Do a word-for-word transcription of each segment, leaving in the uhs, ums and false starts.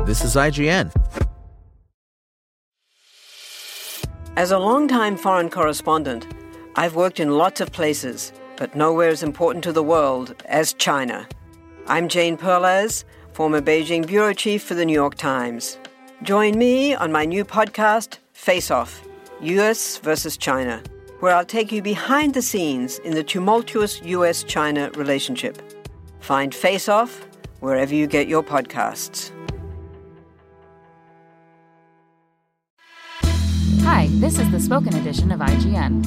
This is I G N. As a longtime foreign correspondent, I've worked in lots of places, but nowhere as important to the world as China. I'm Jane Perlez, former Beijing bureau chief for the New York Times. Join me on my new podcast, Face Off, U S versus China, where I'll take you behind the scenes in the tumultuous U S China relationship. Find Face Off wherever you get your podcasts. Hi, this is the spoken edition of I G N.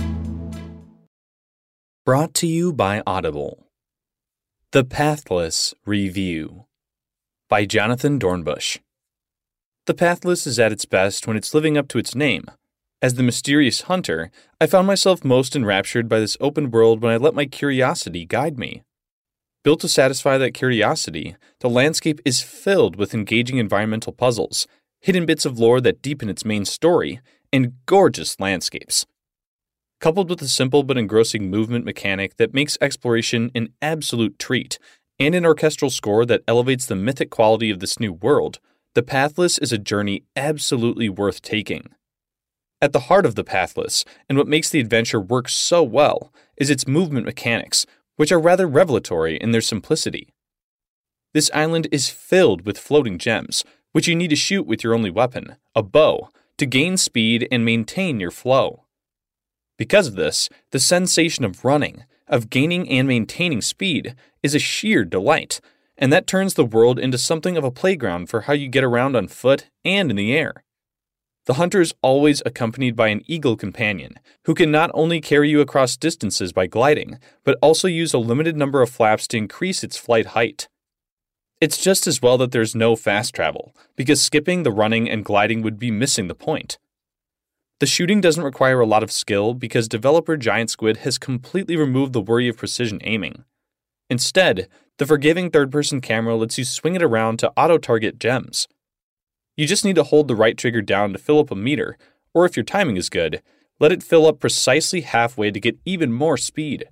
Brought to you by Audible. The Pathless Review by Jonathan Dornbush. The Pathless is at its best when it's living up to its name. As the mysterious hunter, I found myself most enraptured by this open world when I let my curiosity guide me. Built to satisfy that curiosity, the landscape is filled with engaging environmental puzzles, hidden bits of lore that deepen its main story, and gorgeous landscapes. Coupled with a simple but engrossing movement mechanic that makes exploration an absolute treat, and an orchestral score that elevates the mythic quality of this new world, The Pathless is a journey absolutely worth taking. At the heart of The Pathless, and what makes the adventure work so well, is its movement mechanics, which are rather revelatory in their simplicity. This island is filled with floating gems, which you need to shoot with your only weapon, a bow, to gain speed and maintain your flow. Because of this, the sensation of running, of gaining and maintaining speed, is a sheer delight, and that turns the world into something of a playground for how you get around on foot and in the air. The hunter is always accompanied by an eagle companion, who can not only carry you across distances by gliding, but also use a limited number of flaps to increase its flight height. It's just as well that there's no fast travel, because skipping the running and gliding would be missing the point. The shooting doesn't require a lot of skill because developer Giant Squid has completely removed the worry of precision aiming. Instead, the forgiving third-person camera lets you swing it around to auto-target gems. You just need to hold the right trigger down to fill up a meter, or if your timing is good, let it fill up precisely halfway to get even more speed.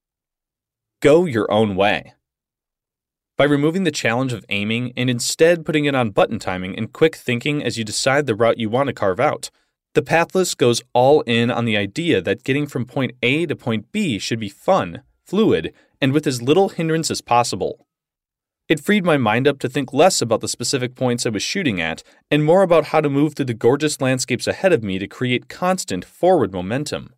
Go your own way. By removing the challenge of aiming and instead putting it on button timing and quick thinking as you decide the route you want to carve out, The Pathless goes all in on the idea that getting from point A to point B should be fun, fluid, and with as little hindrance as possible. It freed my mind up to think less about the specific points I was shooting at and more about how to move through the gorgeous landscapes ahead of me to create constant forward momentum.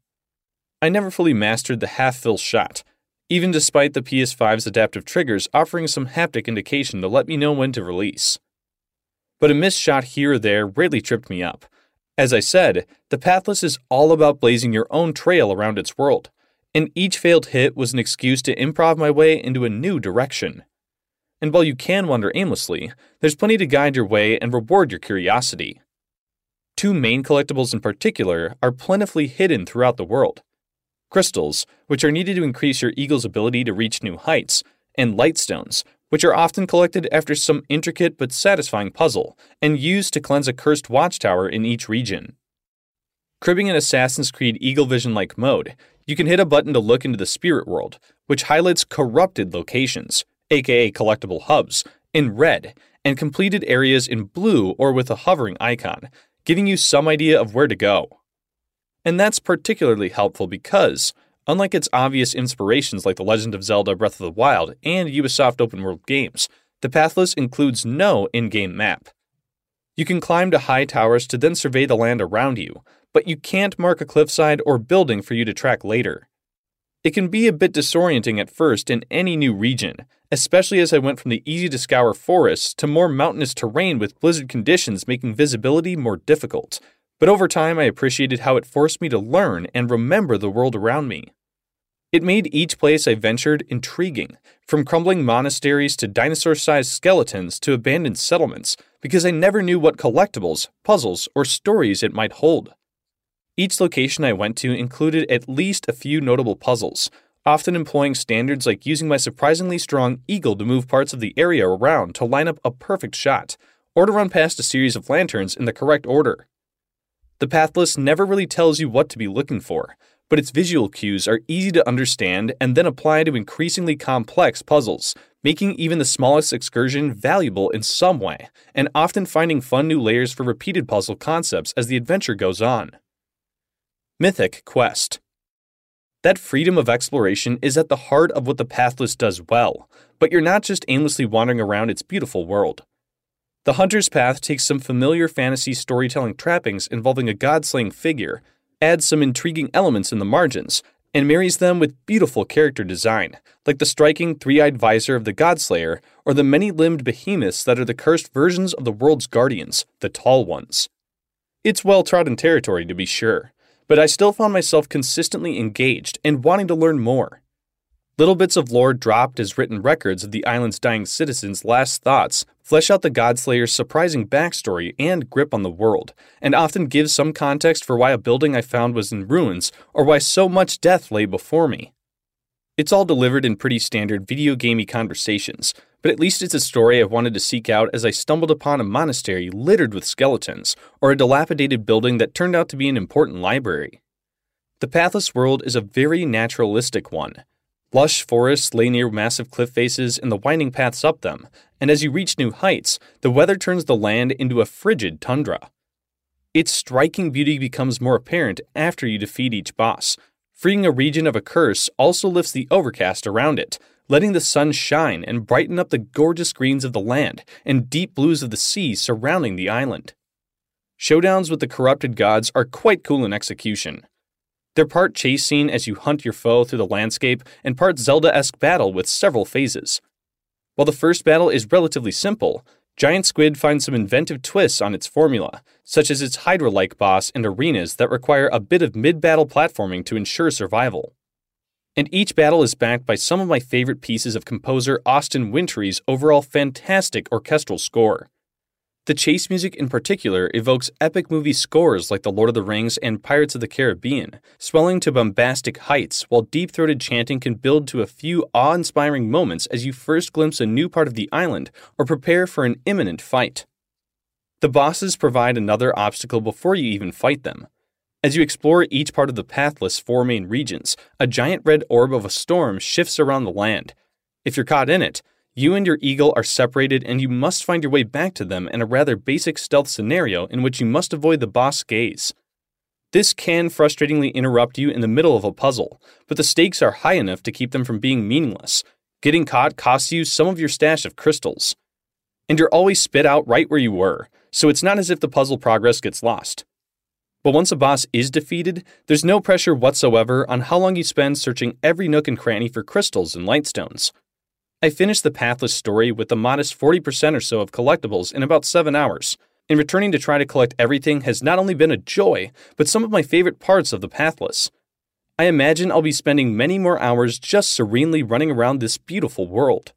I never fully mastered the half-fill shot, even despite the P S five's adaptive triggers offering some haptic indication to let me know when to release. But a missed shot here or there rarely tripped me up. As I said, The Pathless is all about blazing your own trail around its world, and each failed hit was an excuse to improv my way into a new direction. And while you can wander aimlessly, there's plenty to guide your way and reward your curiosity. Two main collectibles in particular are plentifully hidden throughout the world. Crystals, which are needed to increase your eagle's ability to reach new heights, and lightstones, which are often collected after some intricate but satisfying puzzle, and used to cleanse a cursed watchtower in each region. Cribbing an Assassin's Creed Eagle Vision-like mode, you can hit a button to look into the spirit world, which highlights corrupted locations, aka collectible hubs, in red, and completed areas in blue or with a hovering icon, giving you some idea of where to go. And that's particularly helpful because, unlike its obvious inspirations like The Legend of Zelda Breath of the Wild and Ubisoft open-world games, The Pathless includes no in-game map. You can climb to high towers to then survey the land around you, but you can't mark a cliffside or building for you to track later. It can be a bit disorienting at first in any new region, especially as I went from the easy-to-scour forests to more mountainous terrain with blizzard conditions making visibility more difficult. But over time, I appreciated how it forced me to learn and remember the world around me. It made each place I ventured intriguing, from crumbling monasteries to dinosaur-sized skeletons to abandoned settlements, because I never knew what collectibles, puzzles, or stories it might hold. Each location I went to included at least a few notable puzzles, often employing standards like using my surprisingly strong eagle to move parts of the area around to line up a perfect shot, or to run past a series of lanterns in the correct order. The Pathless never really tells you what to be looking for, but its visual cues are easy to understand and then apply to increasingly complex puzzles, making even the smallest excursion valuable in some way, and often finding fun new layers for repeated puzzle concepts as the adventure goes on. Mythic Quest. That freedom of exploration is at the heart of what the Pathless does well, but you're not just aimlessly wandering around its beautiful world. The Hunter's Path takes some familiar fantasy storytelling trappings involving a god-slaying figure, adds some intriguing elements in the margins, and marries them with beautiful character design, like the striking three-eyed visor of the Godslayer or the many-limbed behemoths that are the cursed versions of the world's guardians, the Tall Ones. It's well-trodden territory, to be sure, but I still found myself consistently engaged and wanting to learn more. Little bits of lore dropped as written records of the island's dying citizens' last thoughts flesh out the Godslayer's surprising backstory and grip on the world, and often give some context for why a building I found was in ruins or why so much death lay before me. It's all delivered in pretty standard video gamey conversations, but at least it's a story I've wanted to seek out as I stumbled upon a monastery littered with skeletons, or a dilapidated building that turned out to be an important library. The Pathless world is a very naturalistic one. Lush forests lay near massive cliff faces and the winding paths up them, and as you reach new heights, the weather turns the land into a frigid tundra. Its striking beauty becomes more apparent after you defeat each boss. Freeing a region of a curse also lifts the overcast around it, letting the sun shine and brighten up the gorgeous greens of the land and deep blues of the sea surrounding the island. Showdowns with the corrupted gods are quite cool in execution. They're part chase scene as you hunt your foe through the landscape and part Zelda-esque battle with several phases. While the first battle is relatively simple, Giant Squid finds some inventive twists on its formula, such as its Hydra-like boss and arenas that require a bit of mid-battle platforming to ensure survival. And each battle is backed by some of my favorite pieces of composer Austin Wintory's overall fantastic orchestral score. The chase music in particular evokes epic movie scores like The Lord of the Rings and Pirates of the Caribbean, swelling to bombastic heights, while deep-throated chanting can build to a few awe-inspiring moments as you first glimpse a new part of the island or prepare for an imminent fight. The bosses provide another obstacle before you even fight them. As you explore each part of the Pathless four main regions, a giant red orb of a storm shifts around the land. If you're caught in it, you and your eagle are separated and you must find your way back to them in a rather basic stealth scenario in which you must avoid the boss gaze. This can frustratingly interrupt you in the middle of a puzzle, but the stakes are high enough to keep them from being meaningless. Getting caught costs you some of your stash of crystals. And you're always spit out right where you were, so it's not as if the puzzle progress gets lost. But once a boss is defeated, there's no pressure whatsoever on how long you spend searching every nook and cranny for crystals and lightstones. I finished the Pathless story with a modest forty percent or so of collectibles in about seven hours, and returning to try to collect everything has not only been a joy, but some of my favorite parts of the Pathless. I imagine I'll be spending many more hours just serenely running around this beautiful world.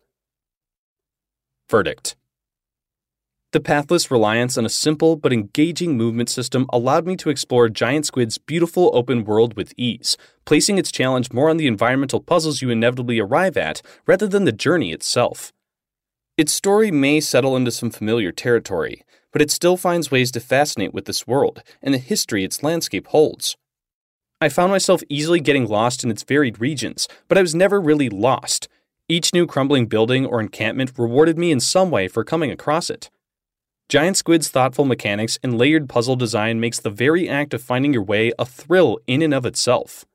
Verdict. The Pathless reliance on a simple but engaging movement system allowed me to explore Giant Squid's beautiful open world with ease, placing its challenge more on the environmental puzzles you inevitably arrive at rather than the journey itself. Its story may settle into some familiar territory, but it still finds ways to fascinate with this world and the history its landscape holds. I found myself easily getting lost in its varied regions, but I was never really lost. Each new crumbling building or encampment rewarded me in some way for coming across it. Giant Squid's thoughtful mechanics and layered puzzle design makes the very act of finding your way a thrill in and of itself.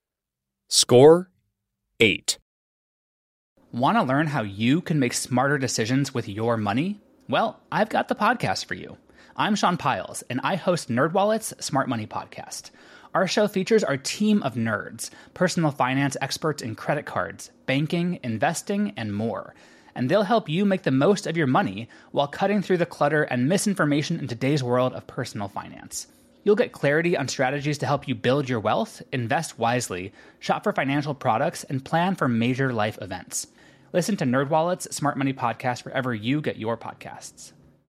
Score eight. Want to learn how you can make smarter decisions with your money? Well, I've got the podcast for you. I'm Sean Piles, and I host NerdWallet's Smart Money Podcast. Our show features our team of nerds, personal finance experts in credit cards, banking, investing, and more. And they'll help you make the most of your money while cutting through the clutter and misinformation in today's world of personal finance. You'll get clarity on strategies to help you build your wealth, invest wisely, shop for financial products, and plan for major life events. Listen to NerdWallet's Smart Money Podcast wherever you get your podcasts.